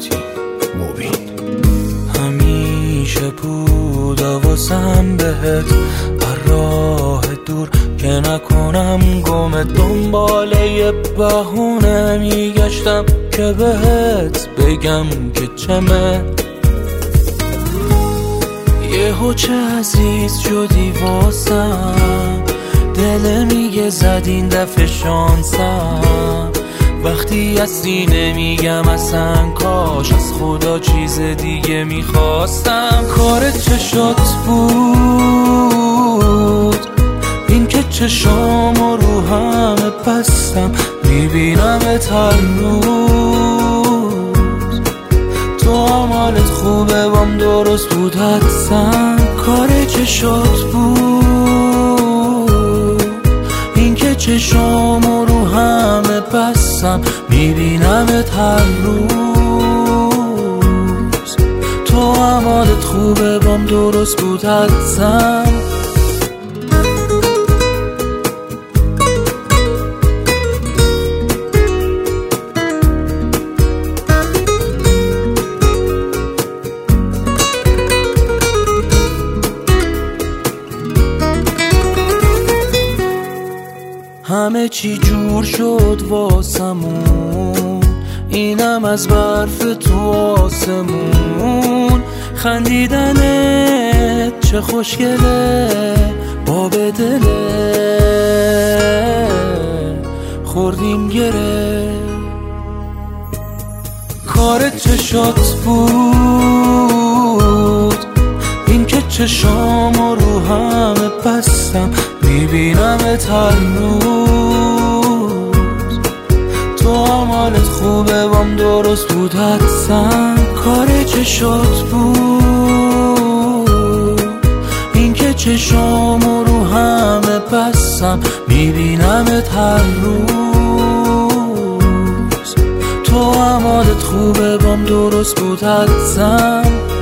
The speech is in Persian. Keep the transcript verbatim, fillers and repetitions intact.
سلامتی مبین. همیشه بود واسم بهت راه دور که نکنم گم، دنبال یه بهونه میگشتم که بهت بگم که چمه. یهو چه عزیز شدی واسم، دل میگه زد این دفعه شانسم. وقتی هستی نمیگم اصلا کاش از خدا چیز دیگه میخواستم. کارت چشات بود این که چشامو رو همه بستم، میبینمت هر روز. تو هم حالت خوبه بام درست بود حدسم. کار چشات بود این که چشامو رو همه بستم، میبینمت هر روز. تو هم حالت خوبه بام درست بود حدسم. همه چی جور شد واسمون، اینم از برف تو آسمون. خندیدنت چه خوشگله با بدله، خوردیم گره. کارت چشات بود این که چشامو رو همه بستم، میبینمت هر روز. تو هم حالت خوبه بام درست بود حدسم. کار چشات بود این که چشامو رو همه بستم، میبینمت هر روز. تو هم حالت خوبه بام درست بود حدسم.